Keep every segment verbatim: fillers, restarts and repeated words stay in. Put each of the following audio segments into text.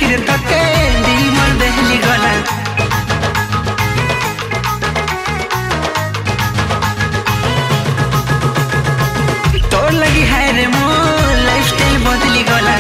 देखिरे तके दिल मोर दहली गला तोर लगी है रे मोर लाइफस्टाइल बदली गला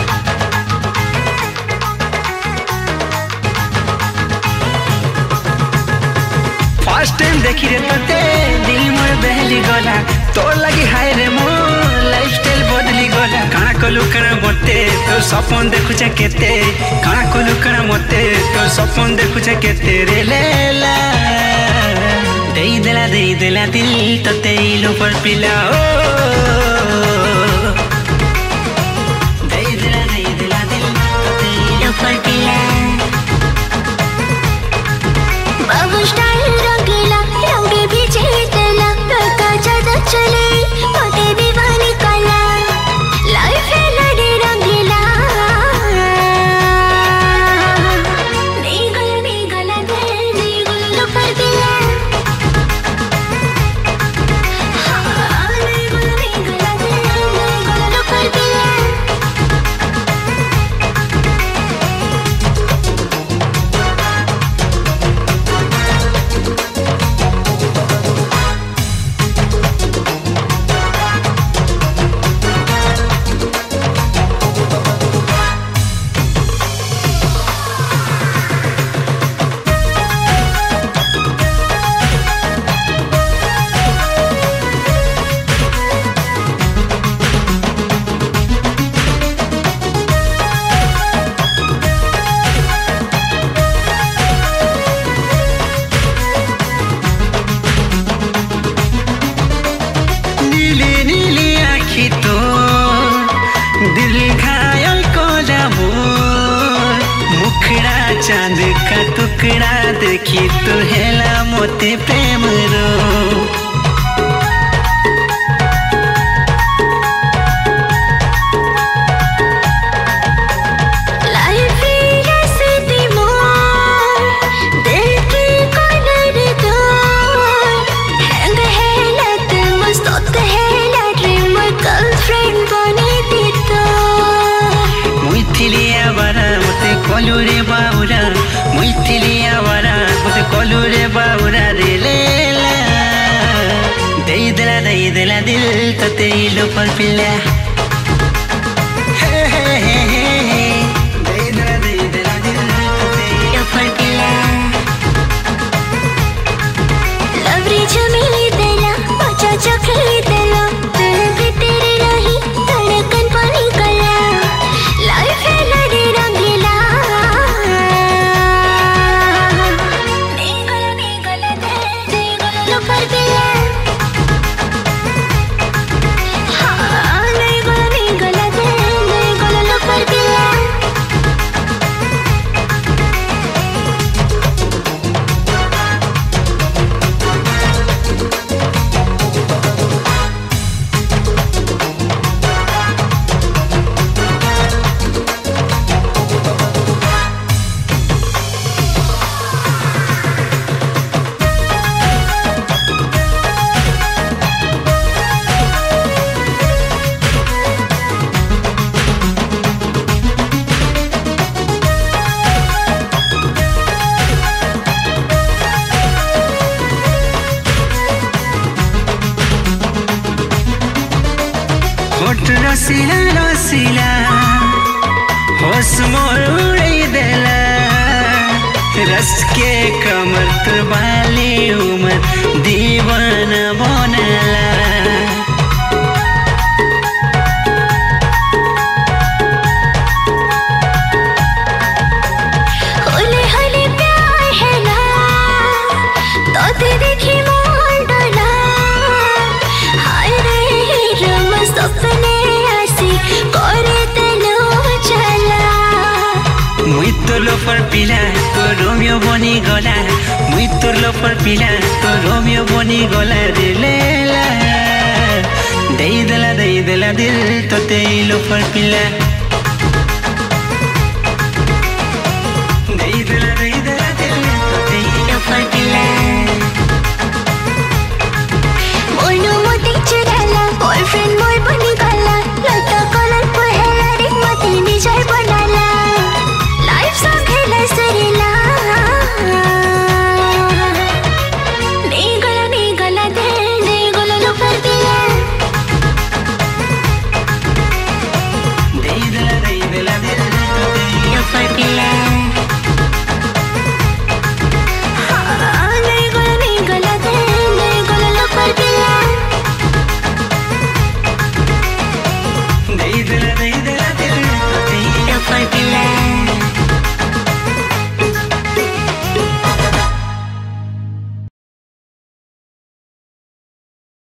फर्स्ट टाइम देखिरे तके दिल मोर दहली गला तोर लगी है रे मोर लाइफस्टाइल बदली गला काना कलु कना मते तो सपन देखुछ केते काना कलु कना मते तो सपन देखुछ केते रे लेला देई देला देई देला दिल तते इलो पर पिला ओ देई देला देई देला दिल तते इलो पर पिला बाबू स्टाइल रंगीला रंगे भी चेतला का ज्यादा चले मोटे दीवानी काला लाइफ है लड़े रंगीला नहीं गला नहीं गला दिल नहीं गला पर दिला हाँ नहीं गला नहीं गला दिल नहीं गला पर दिला चांद का टुकड़ा देखी तो हेला मोते प्रेम रो लाइफ ऐसे दीवार दिल की कलर दो हैंग है लत मस्त होते है ड्रीम गर्लफ्रेंड बने दी तो मुइथिलिया बरा मोते कलुरे बाउरा मुइथिलिया बरा मोते कलुरे बाउरा रे लेला देई देला देई देला दिल तते इलो पर पिला हे हे हे हे देई देला देई देला दिल तते इलो पर पिला लवरी जमीली देला बचा चखली देला दिल भी तेरे रही धड़कन पानी गला लाइफ है लड़ी रंगीला नहीं गला नहीं गला दिल नहीं गला पर दिला हाँ नहीं गला नहीं गला दिल नहीं गला पर दिला होठ रसीला रसीला होश मोर उड़ाई देला रस के कमर तोर बाली उमर दीवाना बनला होले होले प्यार है ना तो तेरे देखी मोर डोला हाय रे रम सपने हसी करे तेलो चला मुई तोर लोफर पिला तो रोमियो बनी गला मुई तोर लोफर पिला तो रोमियो बनी गला रे लेला देई देला देई देला दिल तते इलो पर पिला